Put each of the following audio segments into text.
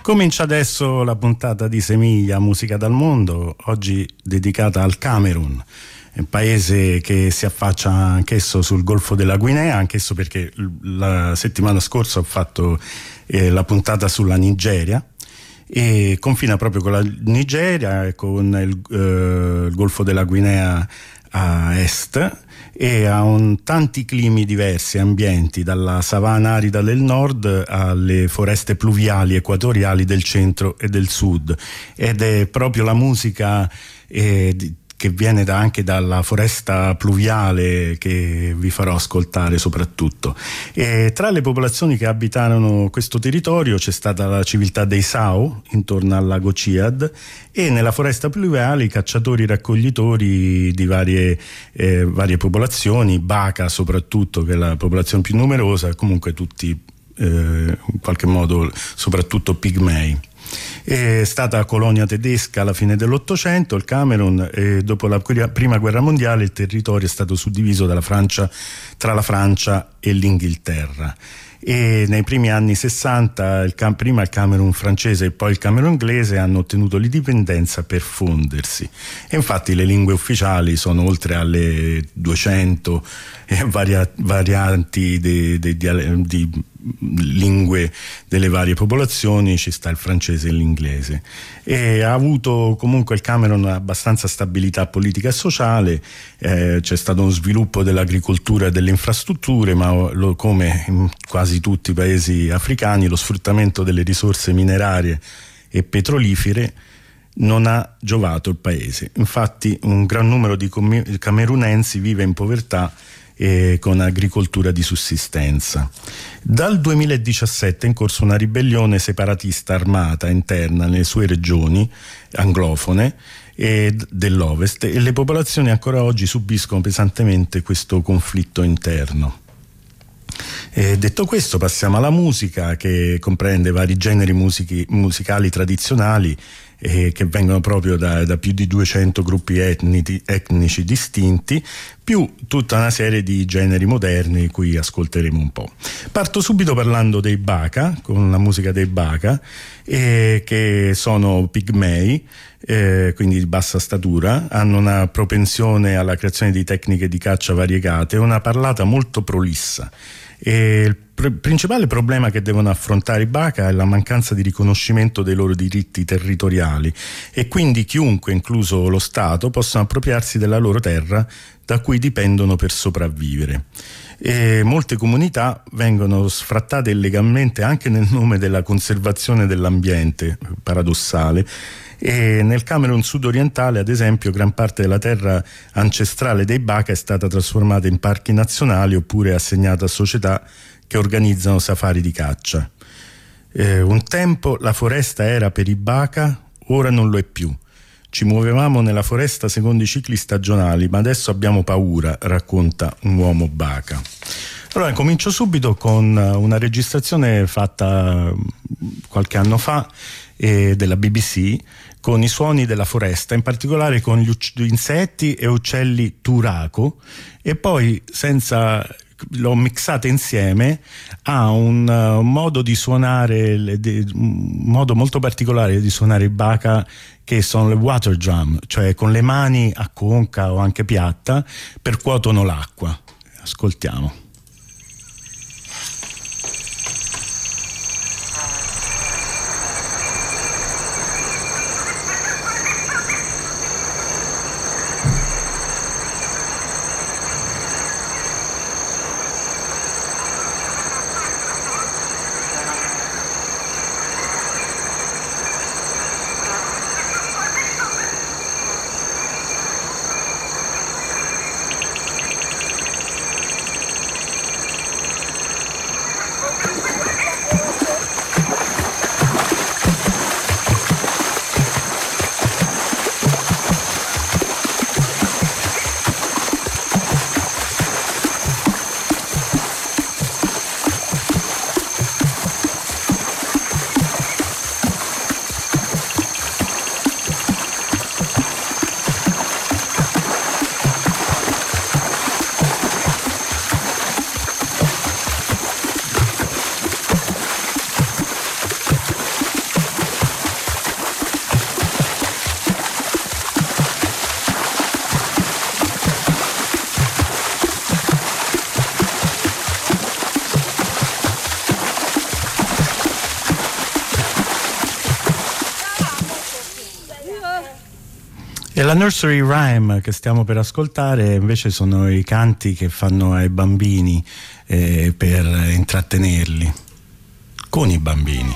Comincia adesso la puntata di Semiglia Musica dal Mondo, oggi dedicata al Camerun, un paese che si affaccia anch'esso sul Golfo della Guinea, anch'esso perché la settimana scorsa ho fatto la puntata sulla Nigeria e confina proprio con la Nigeria e con il Golfo della Guinea a est, e ha tanti climi diversi, ambienti, dalla savana arida del nord alle foreste pluviali equatoriali del centro e del sud, ed è proprio la musica che viene anche dalla foresta pluviale che vi farò ascoltare soprattutto. E tra le popolazioni che abitavano questo territorio c'è stata la civiltà dei Sao intorno al lago Ciad, e nella foresta pluviale i cacciatori raccoglitori di varie popolazioni, Baka soprattutto, che è la popolazione più numerosa, e comunque tutti in qualche modo soprattutto pigmei. È stata colonia tedesca alla fine dell'Ottocento il Camerun, e dopo la prima guerra mondiale il territorio è stato suddiviso tra la Francia e l'Inghilterra, e nei primi anni 60 prima il Camerun francese e poi il Camerun inglese hanno ottenuto l'indipendenza per fondersi, e infatti le lingue ufficiali sono, oltre alle 200 varianti di lingue delle varie popolazioni, ci sta il francese e l'inglese, e ha avuto comunque il Camerun abbastanza stabilità politica e sociale. C'è stato uno sviluppo dell'agricoltura e delle infrastrutture, ma come in quasi tutti i paesi africani lo sfruttamento delle risorse minerarie e petrolifere non ha giovato il paese. Infatti un gran numero di camerunensi vive in povertà e con agricoltura di sussistenza. Dal 2017 è in corso una ribellione separatista armata interna nelle sue regioni anglofone e dell'Ovest, e le popolazioni ancora oggi subiscono pesantemente questo conflitto interno. Detto questo, passiamo alla musica, che comprende vari generi musicali tradizionali che vengono proprio da più di 200 gruppi etnici distinti, più tutta una serie di generi moderni, cui ascolteremo un po'. Parto subito parlando dei Baka, con la musica dei Baka, che sono pigmei, quindi di bassa statura, hanno una propensione alla creazione di tecniche di caccia variegate e una parlata molto prolissa. E il principale problema che devono affrontare i Baka è la mancanza di riconoscimento dei loro diritti territoriali, e quindi chiunque, incluso lo Stato, possono appropriarsi della loro terra da cui dipendono per sopravvivere. E molte comunità vengono sfrattate illegalmente anche nel nome della conservazione dell'ambiente, paradossale. E nel Camerun sudorientale, ad esempio, gran parte della terra ancestrale dei Baka è stata trasformata in parchi nazionali oppure assegnata a società che organizzano safari di caccia. Un tempo la foresta era per i Baka, ora non lo è più. Ci muovevamo nella foresta secondo i cicli stagionali, ma adesso abbiamo paura, racconta un uomo Baka. Allora, comincio subito con una registrazione fatta qualche anno fa della BBC, con i suoni della foresta, in particolare con gli insetti e uccelli turaco, e poi l'ho mixata insieme a un modo di suonare, un modo molto particolare di suonare i Baka, che sono le water drum, cioè con le mani a conca o anche piatta percuotono l'acqua. Ascoltiamo. E la nursery rhyme che stiamo per ascoltare invece sono i canti che fanno ai bambini per intrattenerli, con i bambini.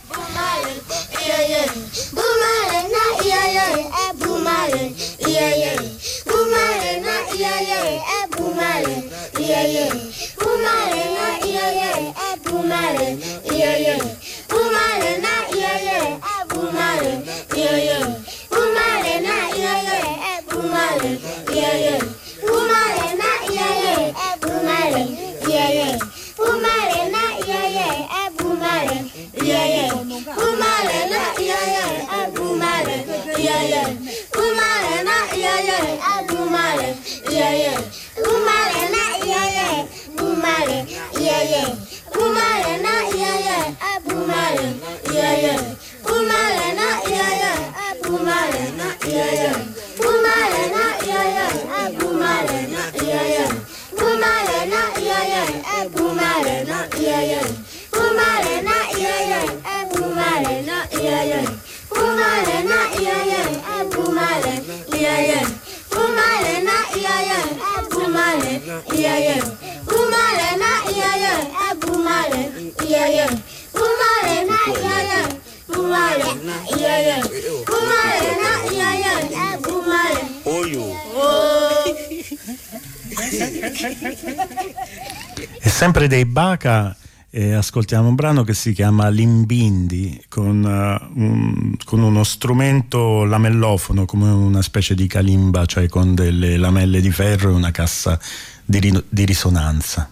E sempre dei Baka ascoltiamo un brano che si chiama Limbindi con uno strumento lamellofono come una specie di kalimba, cioè con delle lamelle di ferro e una cassa di risonanza.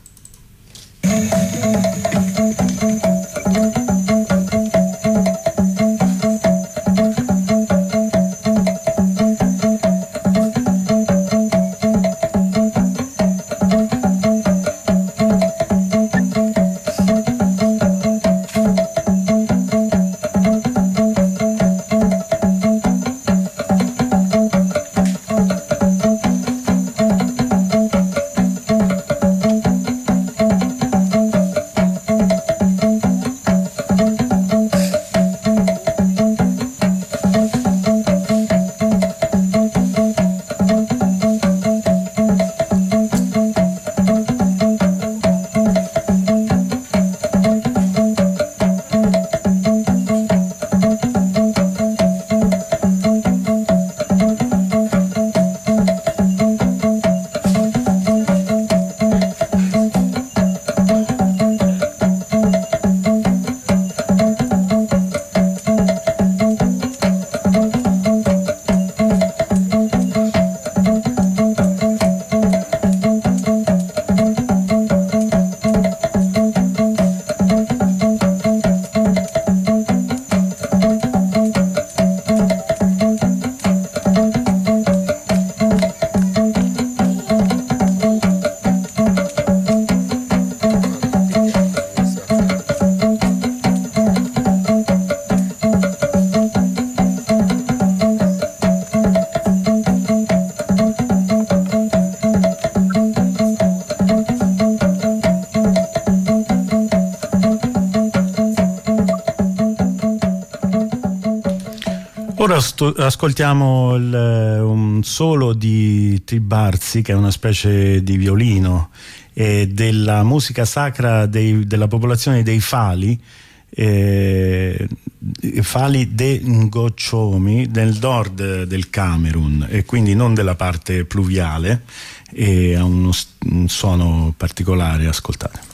Ora ascoltiamo un solo di Tribarzi, che è una specie di violino, della musica sacra della popolazione dei Fali, Fali de Ngochomi, del nord del Camerun, e quindi non della parte pluviale, e ha un suono particolare. Ascoltate.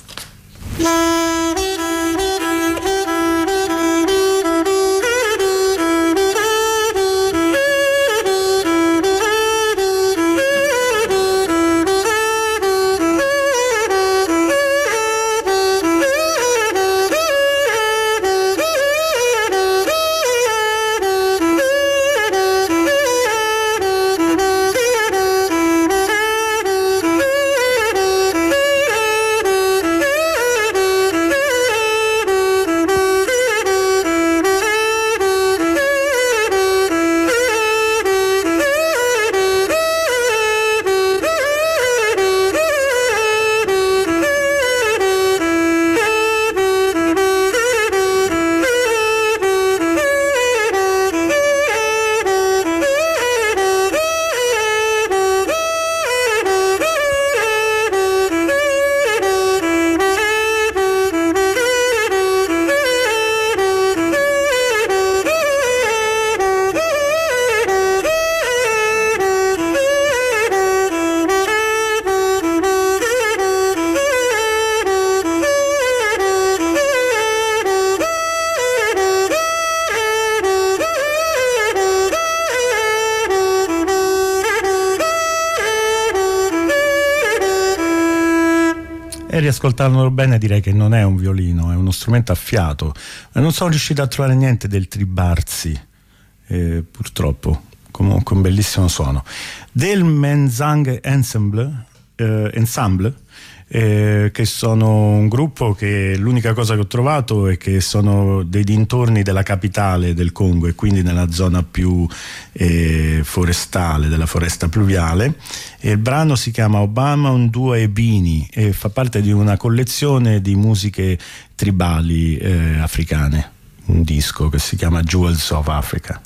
e riascoltandolo bene direi che non è un violino, è uno strumento a fiato, ma non sono riuscito a trovare niente del tribarsi, purtroppo. Comunque un bellissimo suono del Menzang Ensemble, che sono un gruppo che l'unica cosa che ho trovato è che sono dei dintorni della capitale del Congo e quindi nella zona più forestale, della foresta pluviale, e il brano si chiama Obama Ndua Ebini e fa parte di una collezione di musiche tribali africane, un disco che si chiama Jewels of Africa.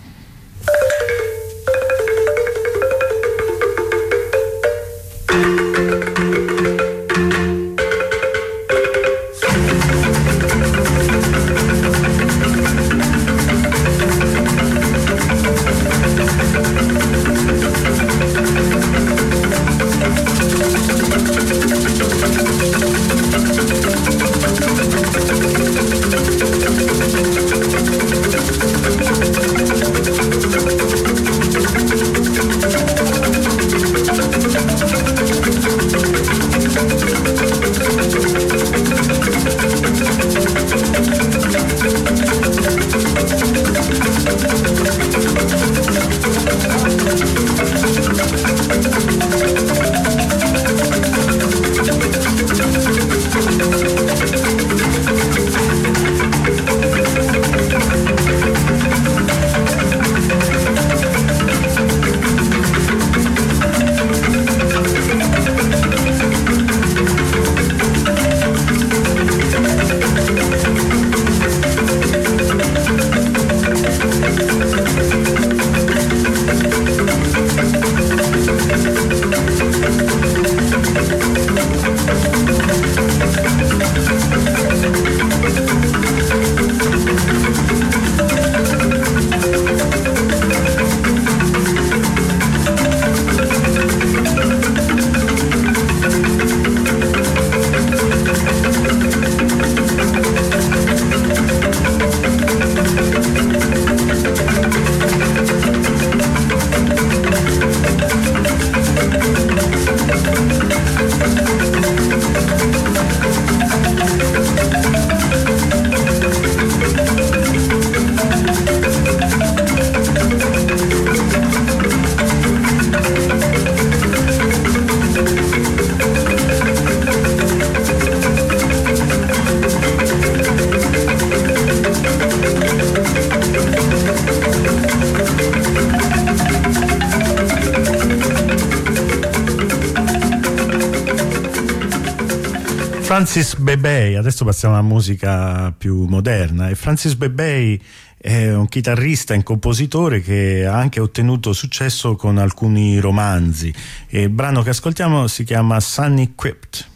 Francis Bebey, adesso passiamo alla musica più moderna, e Francis Bebey è un chitarrista e un compositore che ha anche ottenuto successo con alcuni romanzi, e il brano che ascoltiamo si chiama Sun Equipped.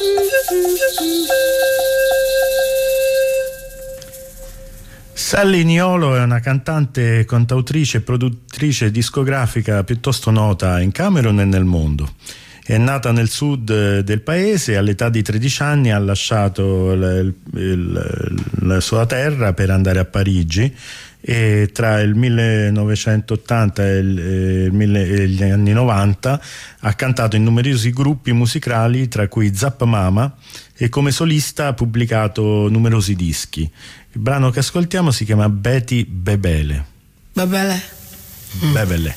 Sally Niolo è una cantante, cantautrice e produttrice discografica piuttosto nota in Camerun e nel mondo. È nata nel sud del paese, all'età di 13 anni ha lasciato la sua terra per andare a Parigi e tra il 1980 e gli anni 90 ha cantato in numerosi gruppi musicali, tra cui Zap Mama, e come solista ha pubblicato numerosi dischi. Il brano che ascoltiamo si chiama Betty Bebele. Bebele. Bebele.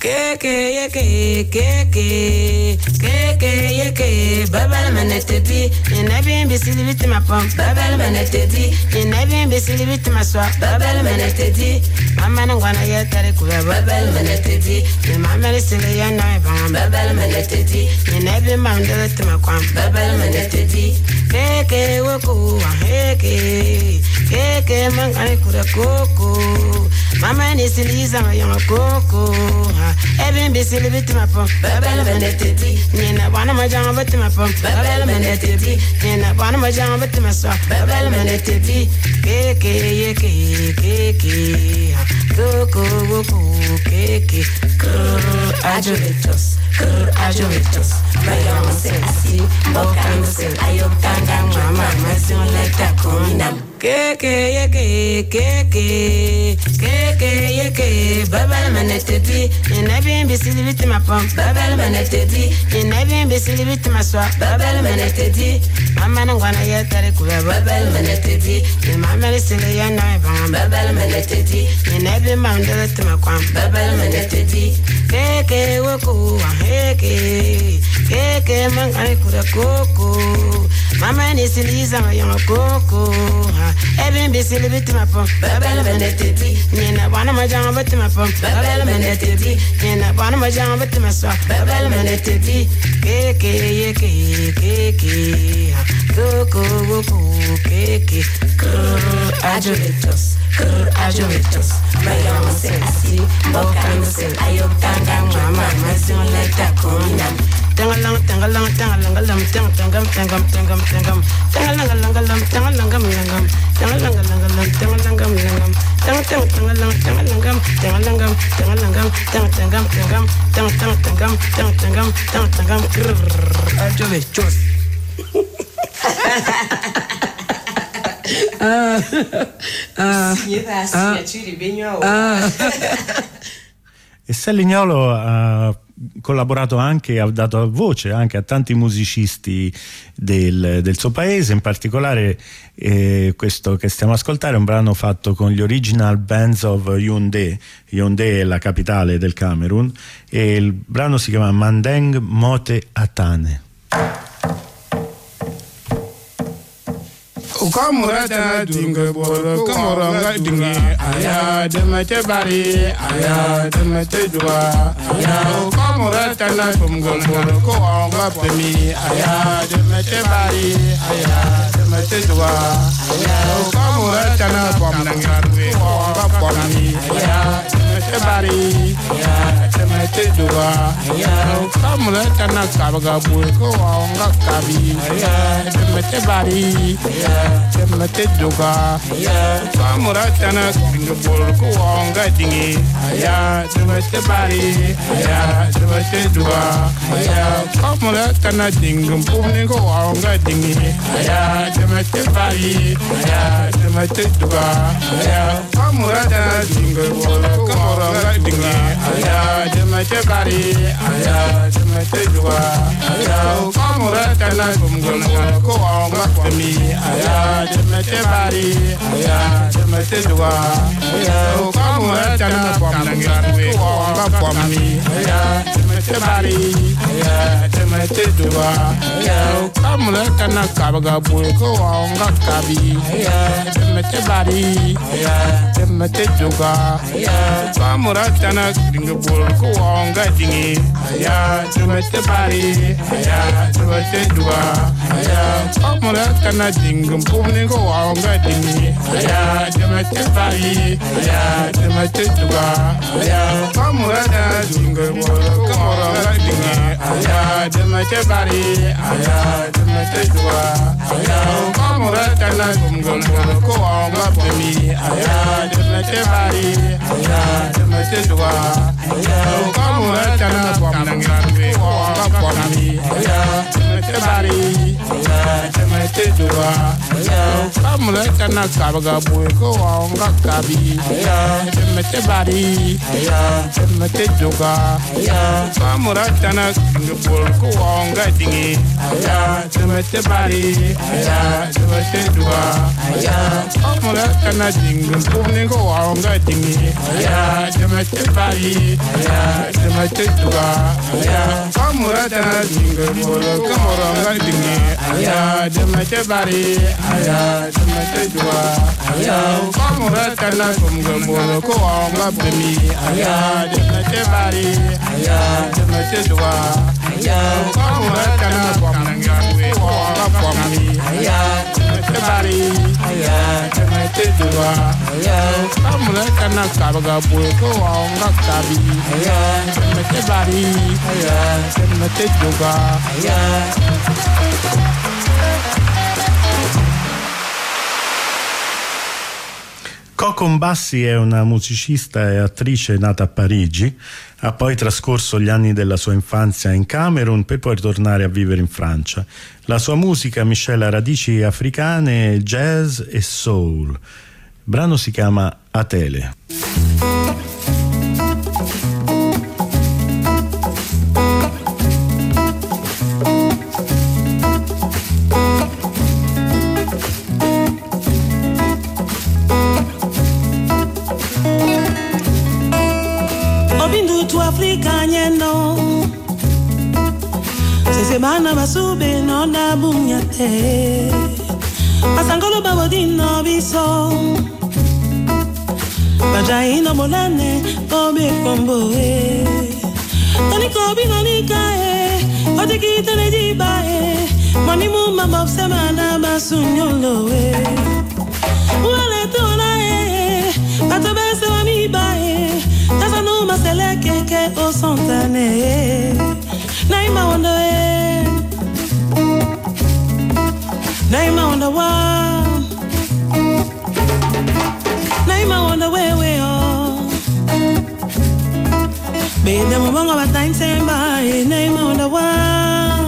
Bebele manetedi, nebi bisili vitima pom. Bebele manetedi, nebi bisili vitima swa. Bebele manetedi, mama ngwana yetare kula. Bebele manetedi, mama risile yana bam. Bebele manetedi, nebi mandele tima kwam. Bebele manetedi, keke woku wa keke mangane kula koko. Mama nisili zama yana koko. Even busy vitima pom. Bebele manetedi, nina wana majanga vitima pom. Bebele manetedi, nina wana majanga vitima swa. Bebele manetedi, keke koko keke ajovetos mayama sensi bokanga sen ayokanga mama masion leta kominam keke Bebele manetedi, nebi bisili vitima pom. Bebele manetedi, nebi bisili vitima swa. Bebele manetedi, mama ngwana yetare kula. Bebele manetedi, mama risile yana bam. Bebele manetedi, nebi mandele tima kwam. Bebele manetedi, keke woku wa keke mangane kula koko. Mama nisili zama yana koko. Even bisili vitima pom. Bebele manetedi, nina wana majanga vitima pom. Bebele manetedi, nina wana majanga vitima swa. Bebele manetedi, keke koko keke ajovetos mayama sensi bokanga sen ayokanga mama masion leta kominam tangalang tangalang tangalang tangam E Sally Niolo ha collaborato anche, ha dato voce anche a tanti musicisti del suo paese, in particolare questo che stiamo a ascoltare è un brano fatto con gli Original Bands of Yaoundé. Yaoundé è la capitale del Camerun e il brano si chiama Mandeng Mote Atane. Ukamurata dinga boro kamuranga dingi aya demete bari aya demete dua aya ukamurata na kumgamboro ko anga pemi aya demete bari aya demete dua aya ukamurata na bomnangarwe ko anga pomni aya demete bari aya demete dua aya ukamurata na kabaga bur ko anga kabi aya demete bari Temate duga, kamuratana kingapur ko anga dingi, temate bari, temate duga, kamuratana dingapur ni ko anga dingi, temate bari, temate duga, kamuratana dingapur ko anga dingi, temate bari, temate duga, kamuratana kingapur ko anga dingi. Temete bari, temete dua, kamu tana pomnangarwe ko anga pomni, temete bari, temete dua, kamu tana kabaga bul ko anga kabi, temete bari, temete dua, Muratana Dingapur Kuanga Dingi, Aya, Tumete Bari, Aya, Tumete Dua, Aya, Muratana Dingapur Kuanga Dingi, Aya, Tumete Bari, Aya, Tumete Dua, Aya, Murata Dingapur Kuanga Dingi, Aya, Tumete Bari, Aya, Tumete Dua, Aya, Muratana Dingapur Kuanga Dingi, Aya, Tumete Bari, Aya, Tumete Dua, Aya, Muratana Bomnangi, Wapami, Aya, Tumete Bari, Aya, Tumete Dua, Aya, Muratana Kabaga Buiko, Wanga Kabi, Aya, Tumete Bari, Aya, Tumete Dua, Aya, Muratana Dingapur Wanga Dingi, Aya, Tumete Bari, Aya, Tumete Dua, Aya, Muratana Dingapur Wanga Dingi, Aya, Tumete Bari, Aya, Tumete Dua, Aya, Muratana Dingapur Wanga Dingi, Aya, Tumete Bari, Aya, Tumete Dua, Aya, Muratana Dingapur Wanga Dingi, Aya, Tumete Bari, Aya, Tumete Dua, Aya, Muratana Bomnangi, Wapami, Aya, Tumete Bari, Aya, Tumete Dua, Aya, Muratana Kabaga Buiko, Wanga Kabi, Aya, Tumete Bari, Aya, Tumete Dua, Aya. Coco Mbassi è una musicista e attrice nata a Parigi, ha poi trascorso gli anni della sua infanzia in Camerun per poi tornare a vivere in Francia. La sua musica miscela radici africane, jazz e soul. Il brano si chiama Atele. Africano se bana basube no na bunyate pasangolo babodino biso bajai no molane obe kombo tani ko binanika otiki tene jiba mani mu mama semana basunyolo wala tona batobese mami bae Tasa no masele keke o sontane Naima wonder Naima wonder why Naima wonder where we are Baby mo bonga batain semba Naima wonder why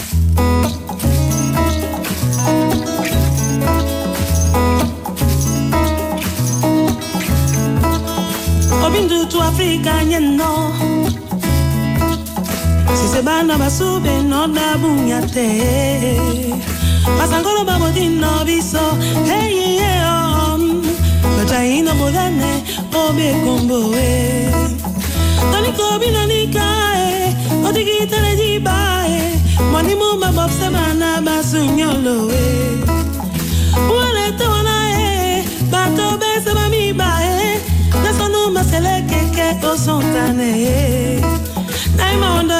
Obindu tu Afrika nyeno Si se bana basube no na bunyate Pasangolo babodino biso Hey yeah Bajaino bolane obe kombo Tani ko binanika Otiki tene jiba Mani mu mabob semana basunyolo Wale tona Bato bese mami bae Nasa no masele keke o sontane Naima onda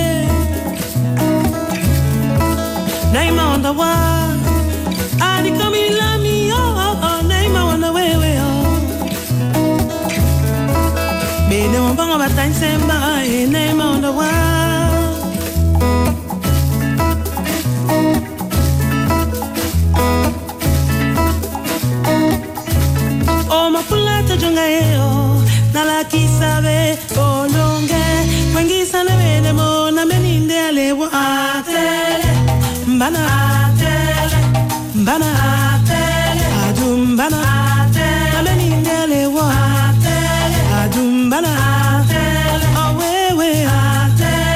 Naima onda wa Adi kami lami Naima onda wewe Bede mbanga batain semba Naima onda wa O mapulata junga Nala kisabe olonge Mwengisa na vele mo na meninde alewa Atele Mbana Atele Mbana Atele Adumbana Atele Na meninde alewa Atele Adumbana Atele Awewe Atele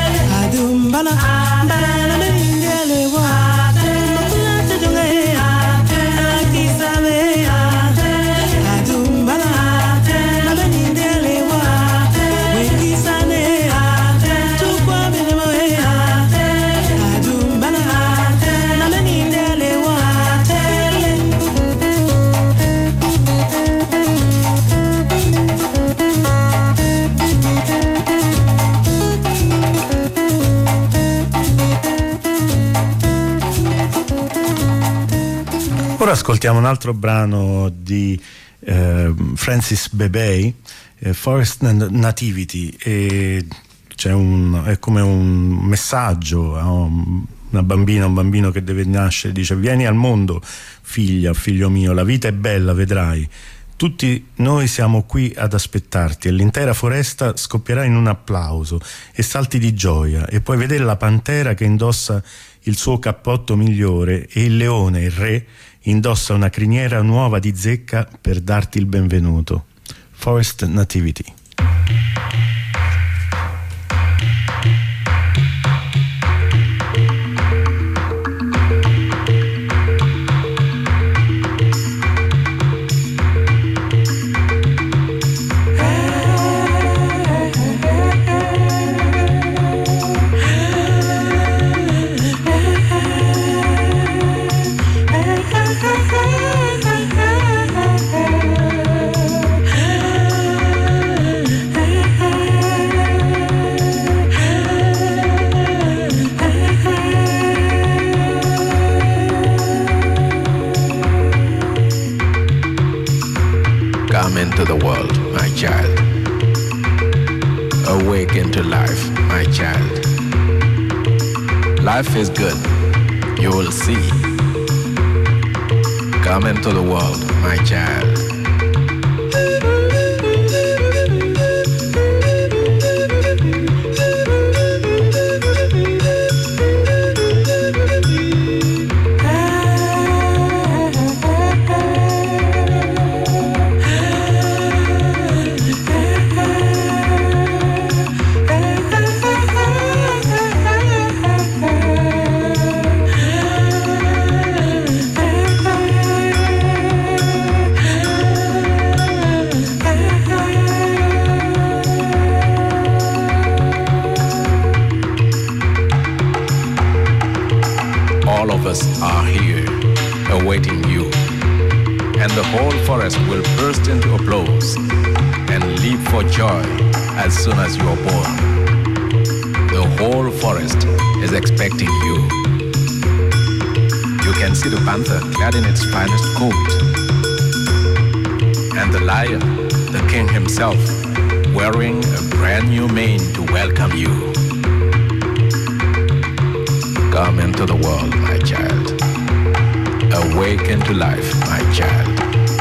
Ora ascoltiamo un altro brano di Francis Bebey, Forest Nativity, e è come un messaggio a una bambina, un bambino che deve nascere, dice: vieni al mondo figlia, figlio mio, la vita è bella, vedrai. Tutti noi siamo qui ad aspettarti e l'intera foresta scoppierà in un applauso e salti di gioia, e puoi vedere la pantera che indossa il suo cappotto migliore e il leone, il re, indossa una criniera nuova di zecca per darti il benvenuto. Forest Nativity. Into the world, my child. Awaken to life, my child. Life is good, you will see. Come into the world, my child. All of us are here, awaiting you, and the whole forest will burst into applause and leap for joy as soon as you are born. The whole forest is expecting you. You can see the panther clad in its finest coat, and the lion, the king himself, wearing a brand new mane to welcome you. Come into the world, my child. Awaken to life, my child.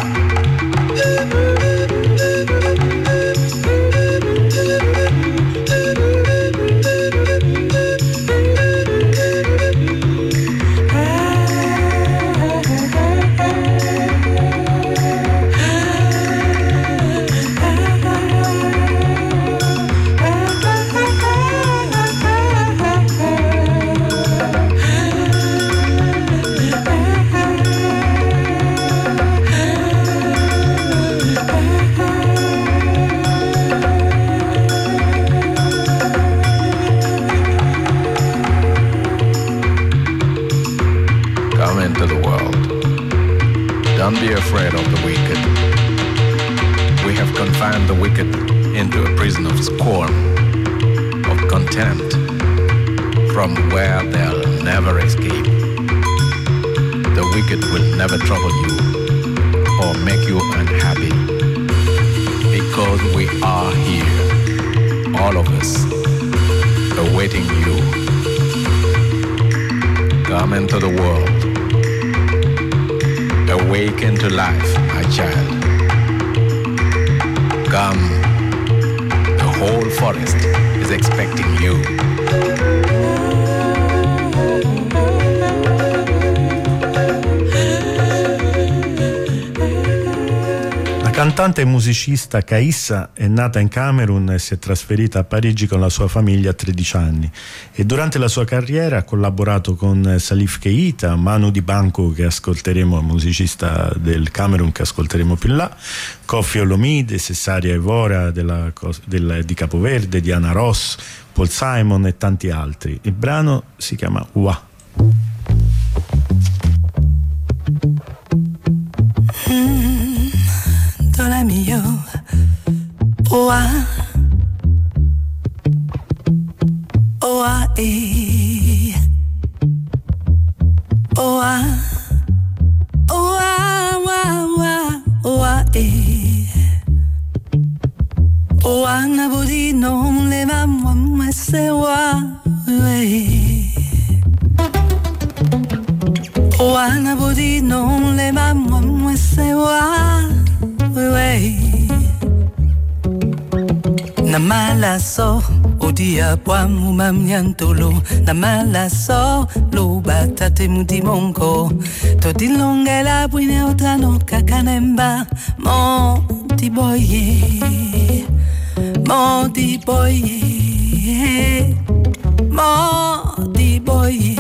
Don't be afraid of the wicked. We have confined the wicked into a prison of scorn, of contempt, from where they'll never escape. The wicked will never trouble you or make you unhappy, because we are here, all of us, awaiting you. Come into the world. Awaken to life, my child. Come, the whole forest is expecting you. La cantante e musicista Kaissa è nata in Camerun e si è trasferita a Parigi con la sua famiglia a 13 anni, e durante la sua carriera ha collaborato con Salif Keita, Manu Dibango, che ascolteremo, musicista del Camerun che ascolteremo più in là, Koffi Olomide, Cessaria Evora di Capoverde, Diana Ross, Paul Simon e tanti altri. Il brano si chiama Wa. Mio oa oa e oa oa Wana budi no le mamwa mwesewa Wana budi no le mamwa mwesewa Na mala so odia bwa mumamnyantolo Na mala so lo batate mudi monko To dilonga la buine otano kakanemba Monti boye Monti boye Monti boye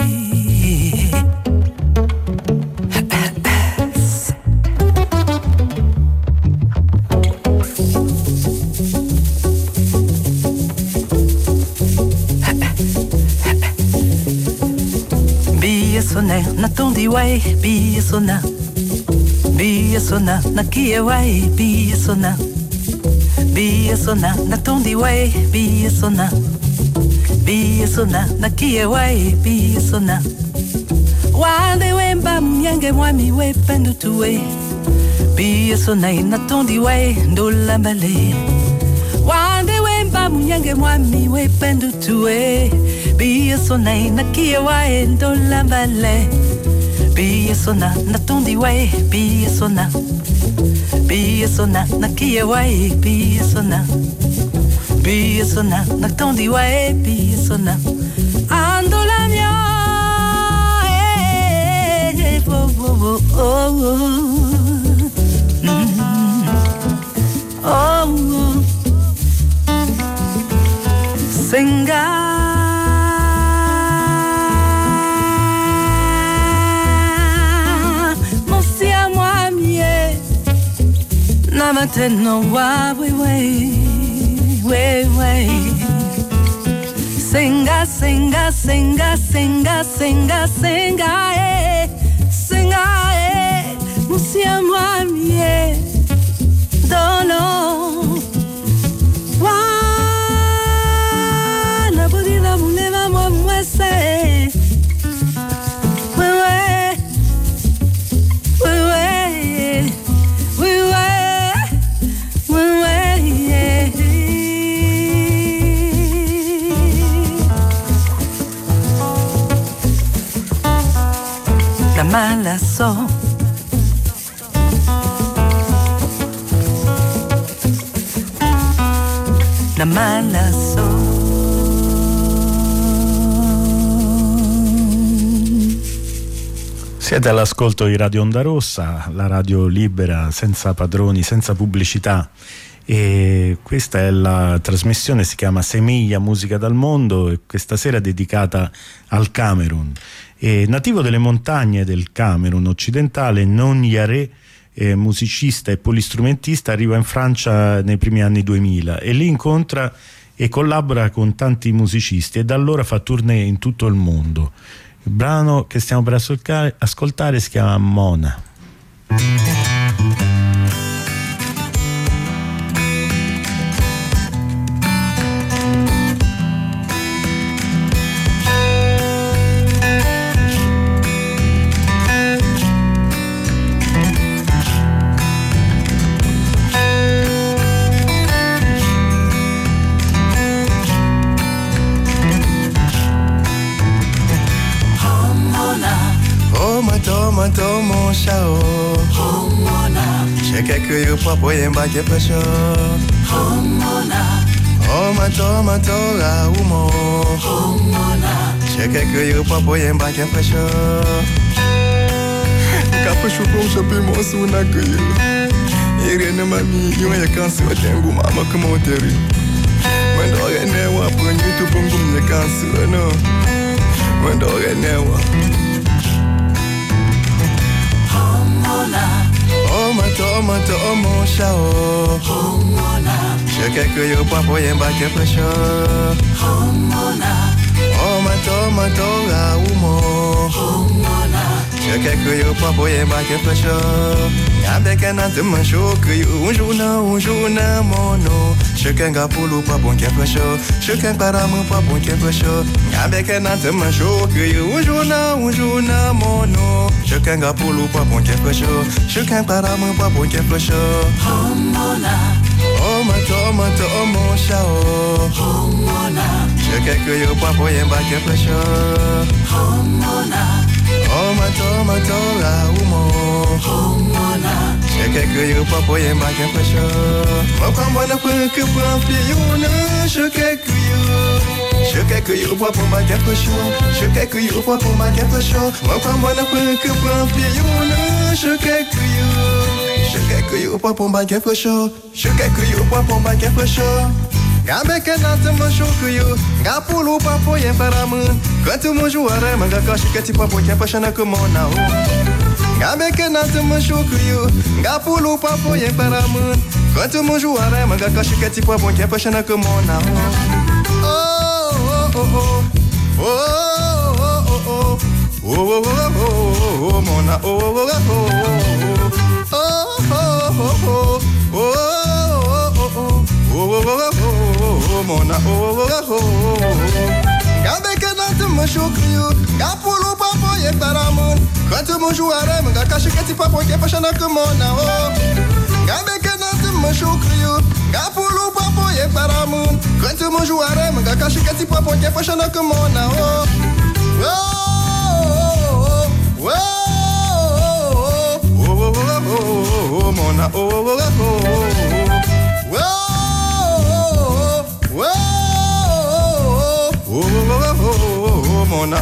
Sona na tondi wai bi sona na kie wai bi sona na tondi wai bi sona na kie wai bi sona wande wemba mnyenge mwami we pendu tuwe bi sona na tondi wai ndola mbale wande wemba mnyenge mwami we pendu tuwe Bia sona na kia wae ndola mbale Bia sona na tondi wae Bia sona na kia wae Bia sona na tondi wae Bia sona Andola mia Senga Namateno wa we Senga senga senga senga senga senga Musia mwamie Dono wa na bodila muneva mwese Mala so La mala so Siete all'ascolto di Radio Onda Rossa, la radio libera, senza padroni, senza pubblicità. E questa è la trasmissione, si chiama Semiglia Musica dal Mondo e questa sera è dedicata al Camerun. Nativo delle montagne del Camerun occidentale, Non Yare, musicista e polistrumentista, arriva in Francia nei primi anni 2000 e lì incontra e collabora con tanti musicisti e da allora fa tournée in tutto il mondo. Il brano che stiamo per ascoltare si chiama Mona. Mon chao, check que you pop way and back your pressure. Oh my tora umo, check que you pop way and back your pressure. Capucho com shopping moço na cuio. Irene mami, you ain't cansado tengo mama como teri. Quando é newa, põe YouTube bum me canso no. Quando é newa. Oh mon chao, check que you pop way and back your pressure. Oh my tora umo, check que you pop way and back your pressure. Y'a des canards de mon show que you un jour na mono. Chacun a pour le pas bon qui est chaud. Chacun para mon pas bon qui est chaud. Avec un antenne chaud que un jour na mono. Chacun a pour le pas bon qui est chaud. Chacun para mon pas bon qui est chaud. Oh mona. Oh mato oh mon chat. Oh mona. Chacun que yo pas pour y en bas qui est chaud. Oh mona. Oh mato la umo. Oh mona. Chacun que yo pas pour y en bas qui est chaud. Moi quand moi n'a pas que pour un pion. Chacun que yo pas pour ma quelque chose. Chacun que yo pas pour ma quelque chose. Moi quand moi n'a pas que pour un pion. Chacun que yo pas pour ma quelque chose. Chacun que yo pas pour ma quelque chose. Gambe que nata mancho que yo, gapulo papo yen para mun. Quanto manjo ara manga kashi que tipo papo que pachana como na o. Gambe que nata mancho que yo, gapulo papo yen para mun. Quanto manjo ara manga kashi que tipo papo que pachana como na o. Oh oh oh oh oh oh oh oh oh oh mona oh oh oh oh oh oh oh oh mona oh Gabe que nata mancho que yo, gapulo papo yen para mun. Quanto manjo ara manga kashi que tipo papo que pachana como na o. Gabe que nata mancho que yo, gapulo papo yen para mun. Quanto manjo ara manga kashi que tipo papo que pachana como na o. Oh mona mona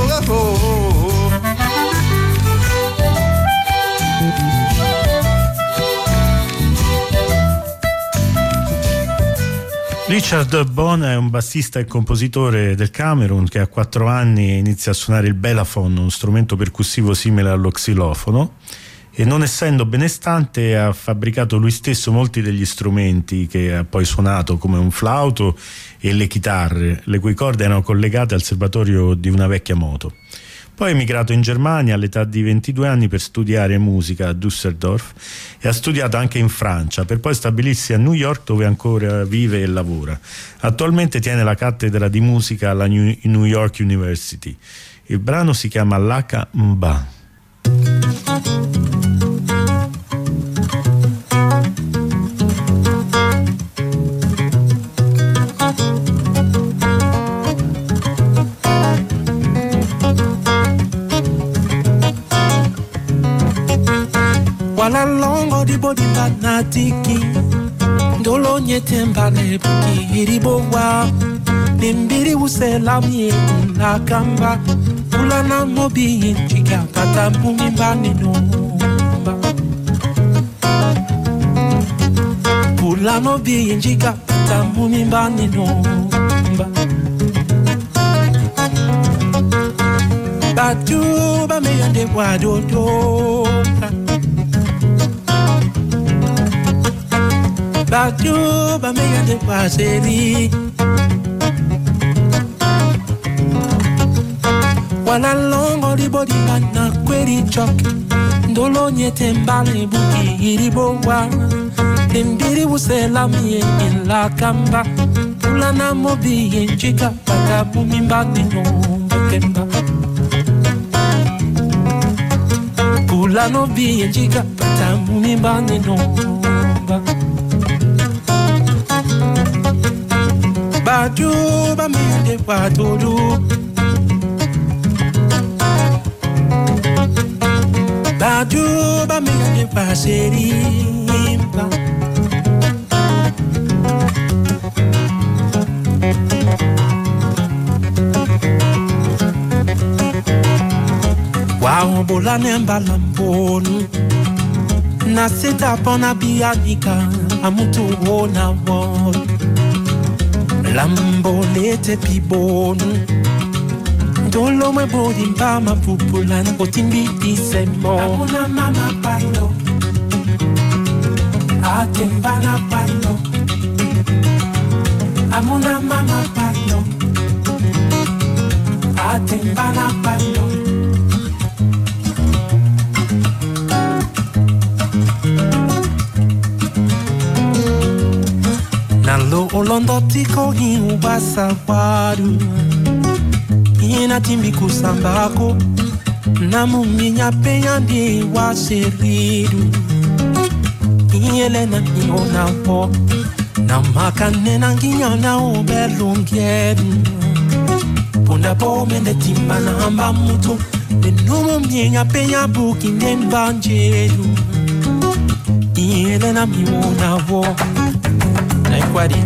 Richard Bona è un bassista e compositore del Camerun che a 4 anni inizia a suonare il belaphon, uno strumento percussivo simile allo xilofono, e non essendo benestante ha fabbricato lui stesso molti degli strumenti che ha poi suonato, come un flauto e le chitarre, le cui corde erano collegate al serbatoio di una vecchia moto. Poi è emigrato in Germania all'età di 22 anni per studiare musica a Düsseldorf e ha studiato anche in Francia per poi stabilirsi a New York, dove ancora vive e lavora. Attualmente tiene la cattedra di musica alla New York University. Il brano si chiama Laka Mba. Wala longo di body banatiki Ndolo nyete mbale buki iribowa Nimbiri usela mie unakamba Ulana mobi inchika pata mumimbani nomba Ulana mobi inchika pata mumimbani nomba Batu ba meyande wadodo Batu ba meyande waseri Wala longo di body na kweri chok Ndolo nyete mbale buki iribowa Nimbiri usela mie in la kamba Ulana mobi yenchika pata bumimbani nomba kemba Ulana mobi yenchika pata bumimbani nomba Badu ba mende wadodo Badu ba mende waserimba Wow bola nemba lamponu Na seta pona bianika amutu wona won Lambo lete pibonu Dolo me bodi mbama pupulan Otimbi disemo Amuna mama bailo Atembana bailo Amuna mama bailo Atembana bailo Olondo tiko hiu basawaru Ina timbi kusambako Namu minya peyandi wa seridu Yelena niona po Na makane nanginya na obelongyedu Punda po mende timba na hamba muto Nenumu minya penya buki nembanjedu Yelena miona po Na ikwadi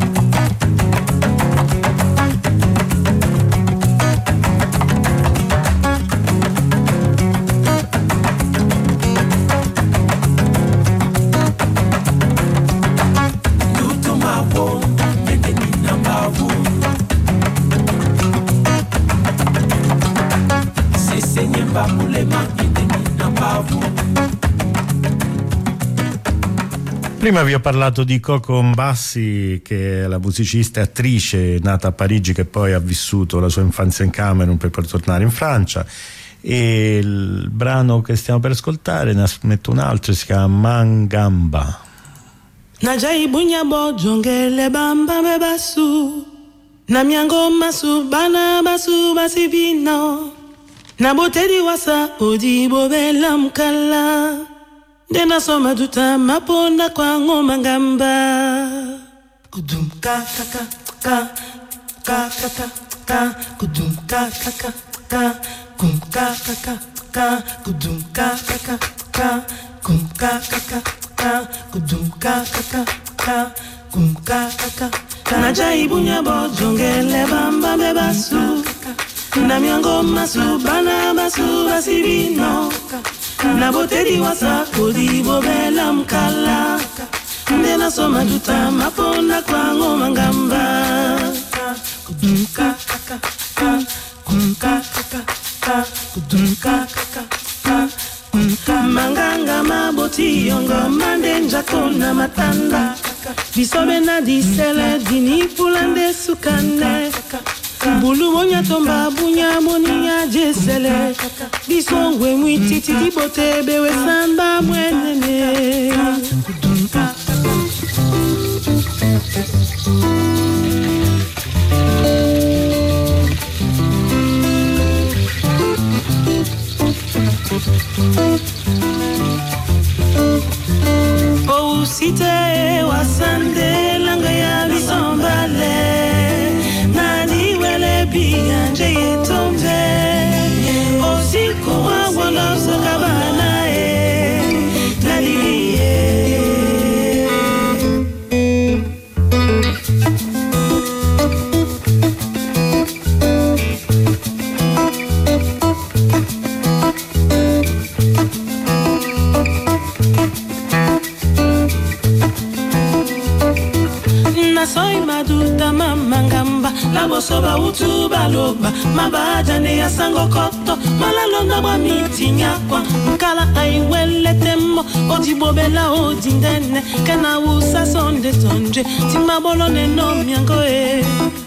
Prima vi ho parlato di Coco Mbassi, che è la musicista e attrice nata a Parigi, che poi ha vissuto la sua infanzia in Camerun per poi tornare in Francia, e il brano che stiamo per ascoltare, ne metto un altro, si chiama Mangamba. Najai bunyabo jongele bamba me basu Namyango masu bana basu basibino Nabotedi wasa odibo belam kala Dena soma duta maponda kwa ngoma ngamba Kudum ka ka ka ka ka ka ka ka Kudum ka ka ka ka kum ka ka ka ka Kudum ka ka ka ka kum ka ka ka ka Kudum ka ka ka ka kum ka ka ka Najai bunya bo jongele bamba me basu Namyango masu bana basu basibino Na botedi wasa kodi bobela mkala Ndena soma duta maponda kwa ngoma ngamba Kudumka kaka ka kumka kaka ka Kudumka kaka ka kumka Manganga maboti yongo mandenja kona matanda Bisobe na disele dini pulande sukane Bulu monya tomba bunya monia jesele Bisongwe mwititi dibote bewe samba mwenene Oh site wasande langa ya bisombale Bianje yetombe Osiko wawala sakabana Naliye Nasoy maduta mamangamba Labo soba utu baloba Mabajane ya sango koto Malalonda wa miti nyakwa Mkala aiwele temo Odibobela odindene Kena usa sonde tonje Timabolone no miangoe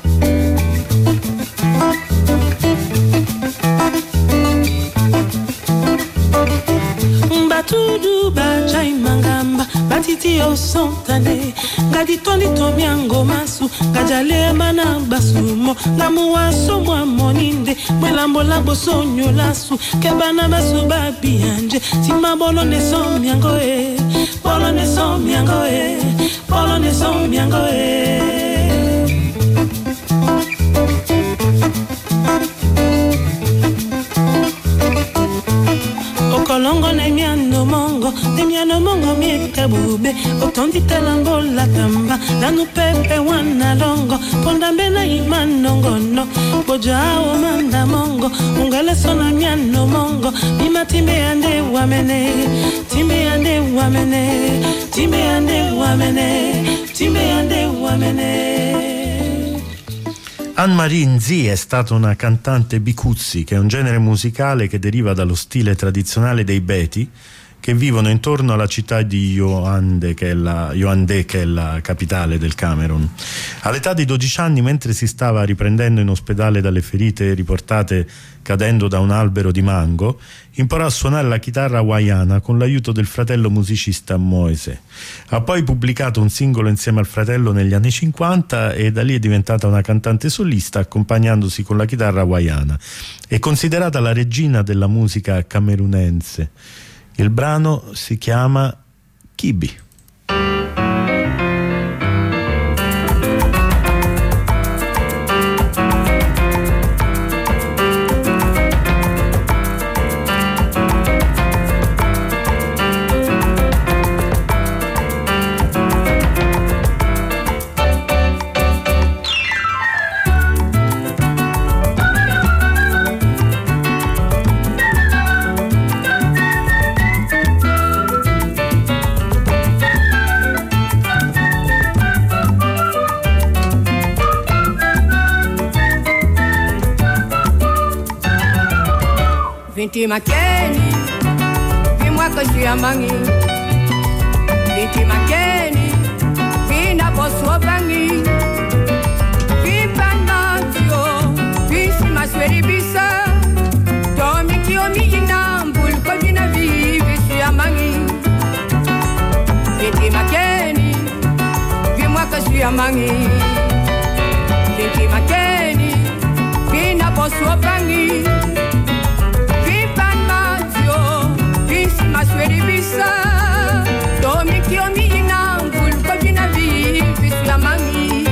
Mbatudu bachai mangamba Batiti o sontane Gadi tondi tomiango masu Gajale mana basumo Gamu waso mwa moninde Mwelambo labo sonyo lasu Kebana basu babianje Tima bolo ne somiango Bolo ne somiango Bolo ne somiango Okolongo ne miano mongo De miano mongo miete bube Otondi telango la tamba Nanu pepe wana longo Pondambe na imanongo no Bojao manda mongo Ungale sona miano mongo Mima timbe ande wamene Timbe ande wamene Timbe ande wamene Timbe ande wamene Anne-Marie Nzi è stata una cantante bikutsi, che è un genere musicale che deriva dallo stile tradizionale dei Beti, che vivono intorno alla città di Yaoundé, che è la capitale del Camerun. All'età di 12 anni, mentre si stava riprendendo in ospedale dalle ferite riportate cadendo da un albero di mango, imparò a suonare la chitarra hawaiana con l'aiuto del fratello musicista Moise. Ha poi pubblicato un singolo insieme al fratello negli anni 50 e da lì è diventata una cantante solista, accompagnandosi con la chitarra hawaiana. È considerata la regina della musica camerunense. Il brano si chiama Kibi. Vinti Makeni, dis-moi que je suis à Mangi. Vinti Makeni, Vina Bosso Bangi. Vipanatio, Visi Masweri Bisa. Tomi Kiomi Inambul, Kovina Vivi, je suis à Mangi. Vinti Makeni, dis-moi que je suis à Mangi. Vinti Makeni, Vina Bosso Bangi. Masweri bisa, Tomi Kiomi Inambul, Kovina Vivi, je suis à Mangi.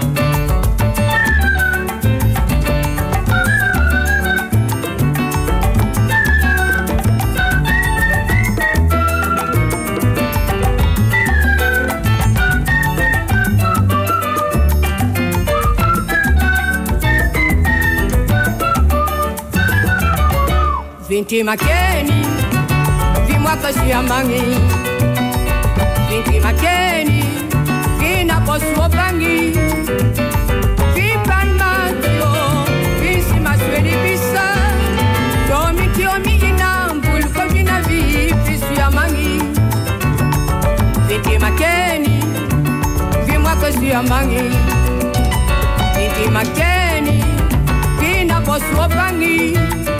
Vinti Makeni, dis-moi que je suis à Mangi. Vinti Makeni, Vina Bosso Bangi. Vipan Matio, Visi Masweri Bisa. Tomi Kiomi Inambul, Kovina Vivi, je suis à Mangi. Vinti Makeni, dis-moi que je suis à Mangi. Vinti Makeni, Vina Bosso Bangi.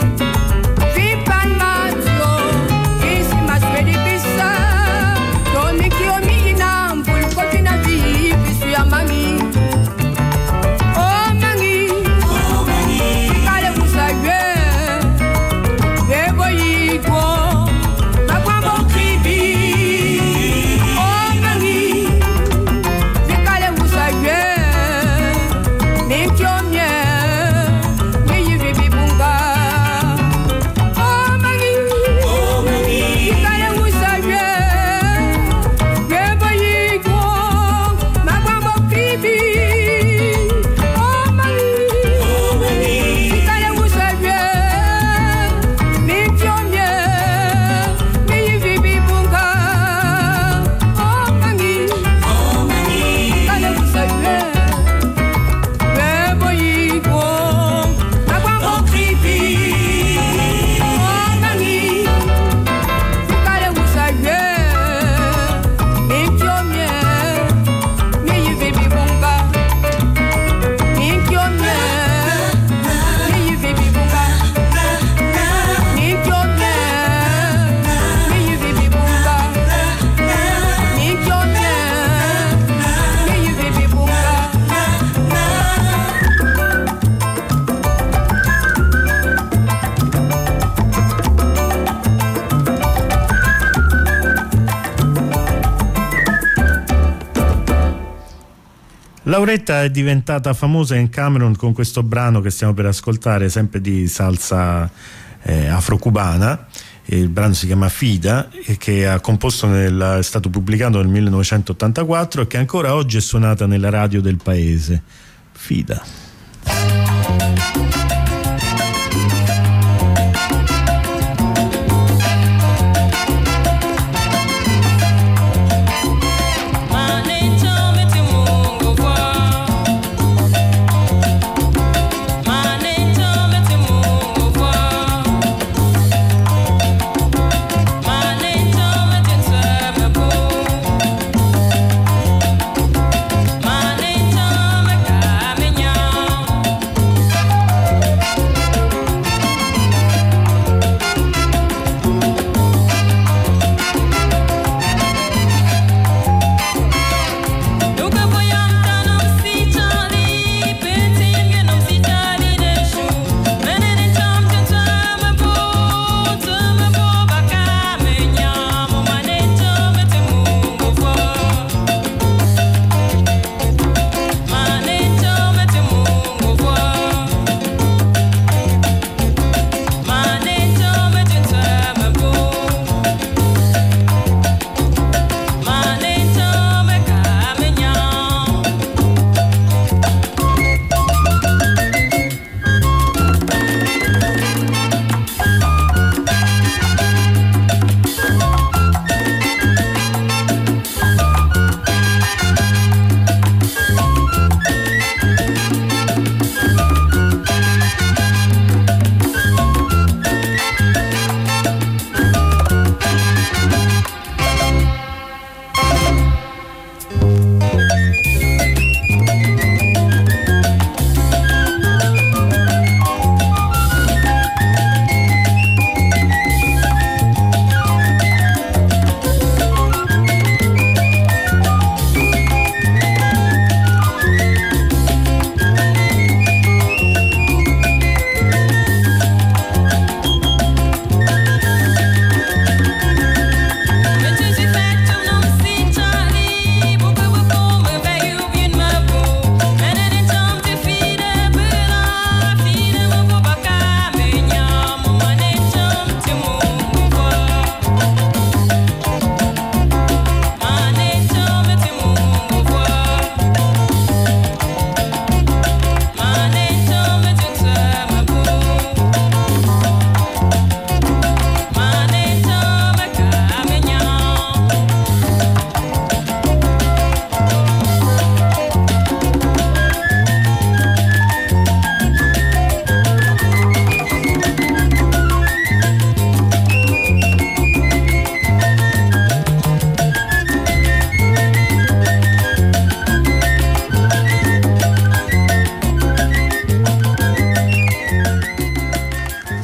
Lauretta è diventata famosa in Camerun con questo brano che stiamo per ascoltare, sempre di salsa afrocubana. Il brano si chiama Fida e che ha composto è stato pubblicato nel 1984 e che ancora oggi è suonata nella radio del paese. Fida. Manento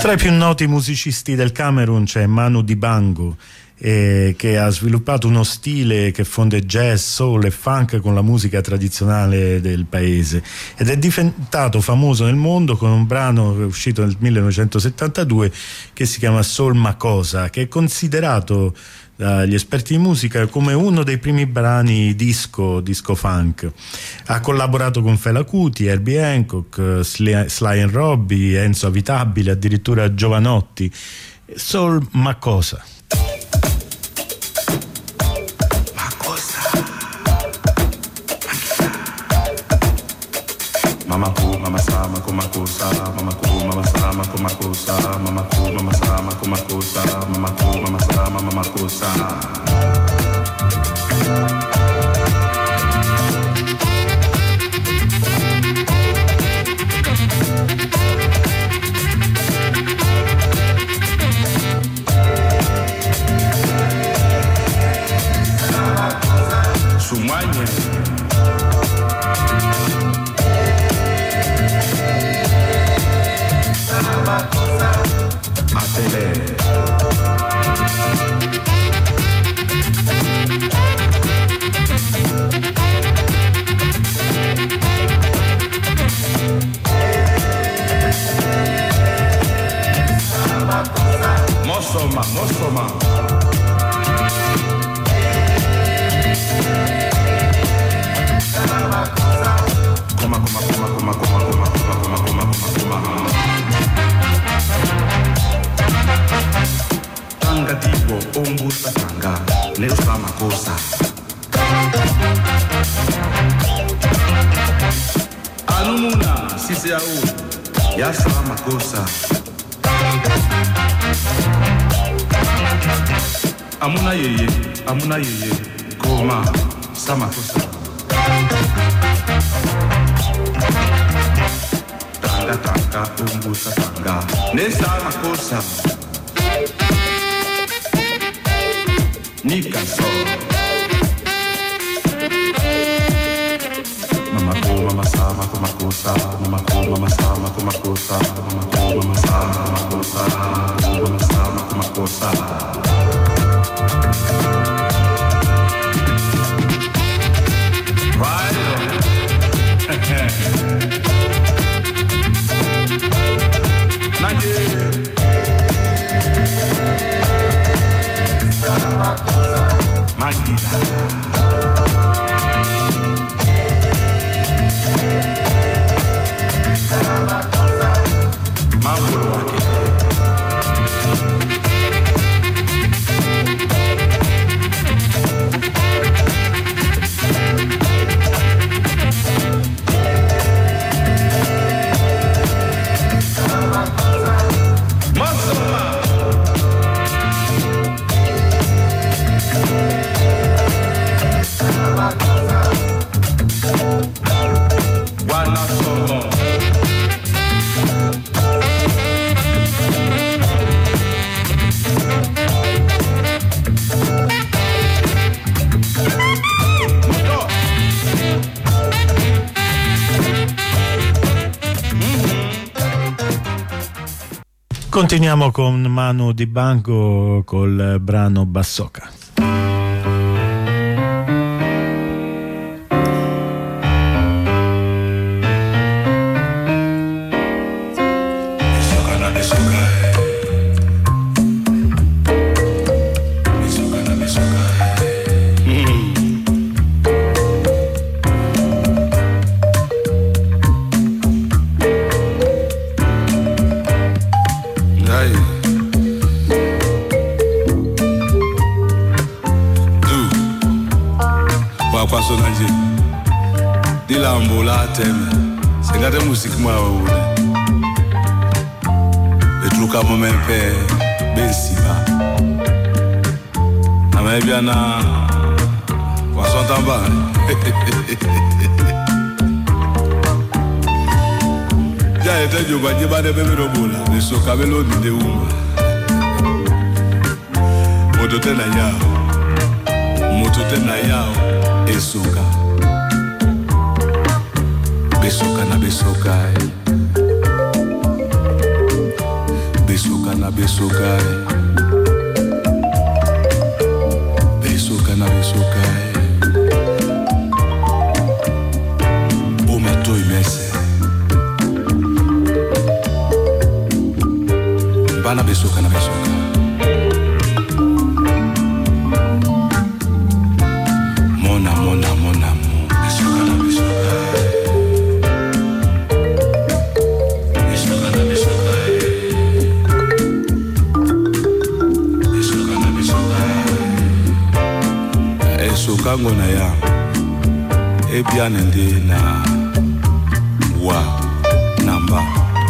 Tra i più noti musicisti del Camerun c'è Manu Dibango, che ha sviluppato uno stile che fonde jazz, soul e funk con la musica tradizionale del paese ed è diventato famoso nel mondo con un brano uscito nel 1972 che si chiama Soul Makossa, che è considerato dagli esperti di musica come uno dei primi brani disco funk. Ha collaborato con Fela Kuti, Herbie Hancock, Sly and Robbie, Enzo Avitabile, addirittura Giovanotti. Soul Makossa. Mama ku mama sama kumakusa mama ku mama sama kumakusa mama ku mama sama kumakusa mama ku mama sama mamakusa Sumanye Atele Mosoma Tanga tipo ombusta tanga Neusa makosa Anumuna sisi au Yasa makosa Amuna yeye Koma samakosa Tanga umbusa tanga Nesa makosa Nika so Mama ko mama sama kumakosa Mama ko mama sama kumakosa Mama ko mama sama kumakosa Mama sama kumakosa Right Continuiamo con Manu Dibango col brano Bassoka. Sengate musik maule Etruka momempe bensiba Amebiana Wasantamba Ja ete joga jibade bebe robola Neso kabelo ni de uma Motote na yao Esoka Besoka na besoka na besokai. Besoka na besokai. Boma toi mese. Bana besoka na besoka. Mona mona mona mo. Besoka na besoka. Kango na ya ebiane ndi na wa namba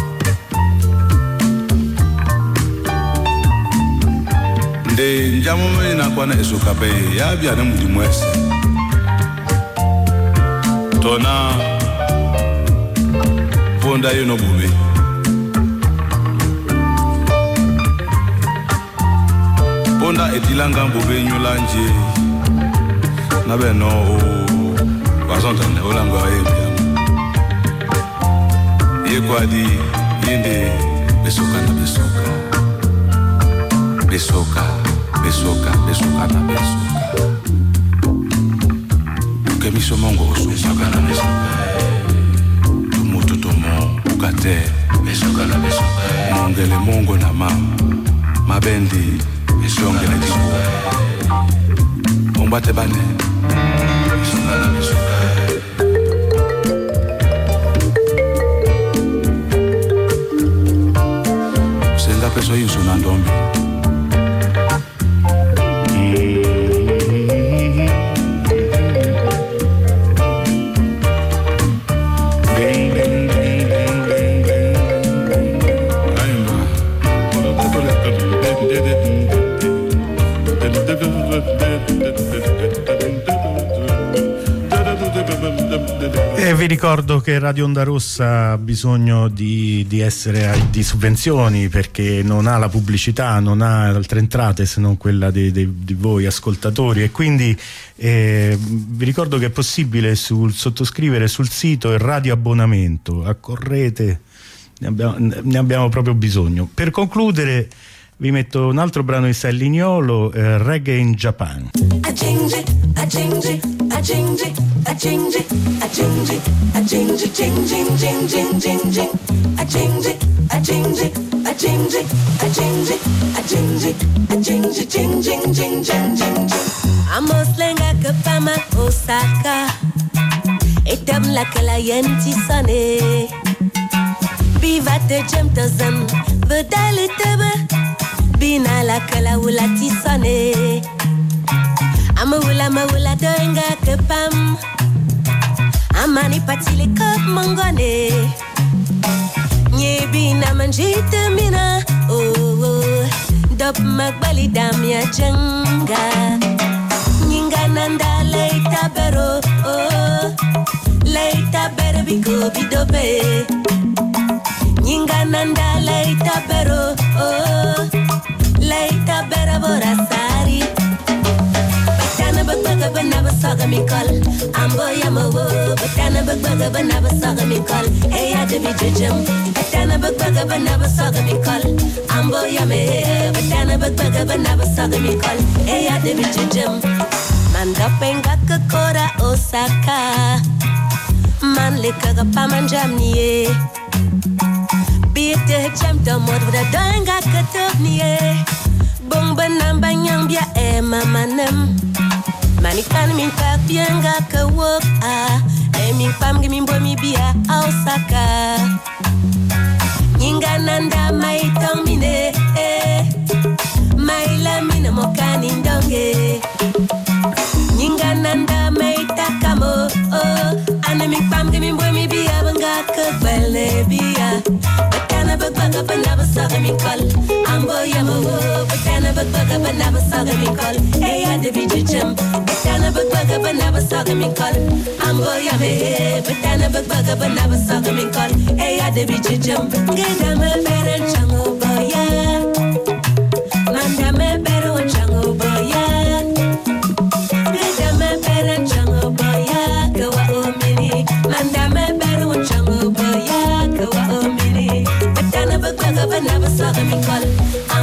nde njamu na kwana esoka pe ya biane mudi mwese tona ponda yo no bube ponda etilanga bube nyolanje nabe no bazonta olango ayebya yekwadi yende besoka na besoka besoka besoka besoka na besoka kemiso mongo besoka na besoka tumuto tomo ukate besoka na besoka mongele mongo na mama mabendi besonge na tibo ombate bane Senda peso io sono andombi. E vi ricordo che Radio Onda Rossa ha bisogno di essere di sovvenzioni, perché non ha la pubblicità, non ha altre entrate se non quella di voi ascoltatori, e quindi vi ricordo che è possibile sottoscrivere sul sito il radioabbonamento. Accorrete, ne abbiamo proprio bisogno. Per concludere vi metto un altro brano di Sally Niolo, Reggae in Japan. Amos lenga ke pama Osaka, etam la kala yanti sane. Biva te jem te zam, vedale tebe, bina la kala ulati sane. Amawula denga ke pam, amani patile kop mongone. Nye bina manjite mina, oh, dop magbali damia jenga. Nyinga nanda leita bero, oh, leita bero biko bidobe. Nyinga nanda leita bero, oh, leita bero borasari. Batana bagbaga banaba saga mikol, ambo yamawo. Batana bagbaga banaba saga mikol, eya debi jejum. Batana bagbaga banaba saga mikol, ambo yame. Batana bagbaga banaba saga mikol, eya debi jejum. Manda penga ke kora Osaka, man lekaga pamanjam niye. Biete jam domod wada danga ke top niye. Bong banam banyang bia mamanem. Manikan min pak bianga ke wok min pam gimin boy mi bia Osaka. Nyinga nanda mai tong mine mai la mina mokani ndonge. Nyinga nanda mai takamo ane min pam gimin boy mi bia banga ke bele bia. Batana bagbaga banaba saga min kol, ambo yamo. Batana bagbaga banaba saga min kol, eya debi jejum. Batana bagbaga banaba saga min kol, ambo yame. Batana bagbaga banaba saga min kol, eya debi jejum. Geda me bere chango boya, manda me bere chango boya. Geda me bere chango boya, kawa omini. Manda me bere chango boya, kawa omini. Batana bagbaga banaba saga min kol.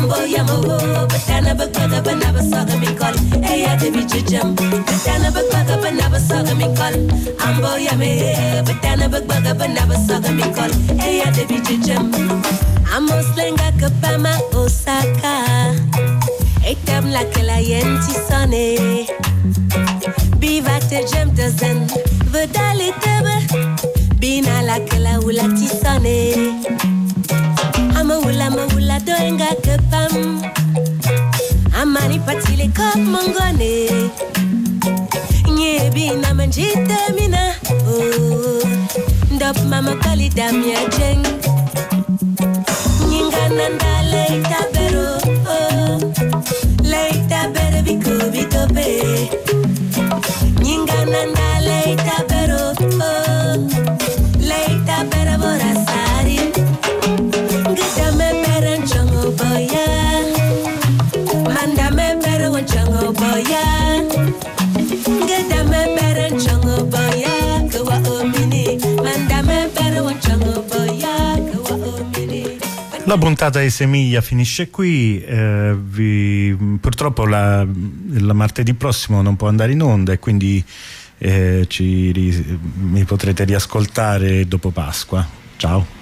saga mi call. Hey, I de be jam. But then a bug up and never saga mi call. I'm boy, I'm here. But then a bug up and never saga mi call. Hey, I de be jam. I'm a slenga kapama Osaka. Etam la que la yenti sonne. Biva te jem dozen. Vedale tebe. Bina la que la ula ti sonne. I'm a hula doenga kapam. Amani patile kop mongone. Nye bina manjita mina. Oh, ndop mama kali damia jeng. Nyinga nanda leita bero. Oh, leita bero biko be. Nyinga nanda leita bero. Oh, leita bero borasari. Gita me beren chongo boya. Manda me beren chongo boya. Gita me beren chongo boya. Kawa omini. Manda me beren chongo boya. Kawa omini. La puntata di Semiglia finisce qui, purtroppo la martedì prossimo non può andare in onda e quindi mi potrete riascoltare dopo Pasqua. Ciao.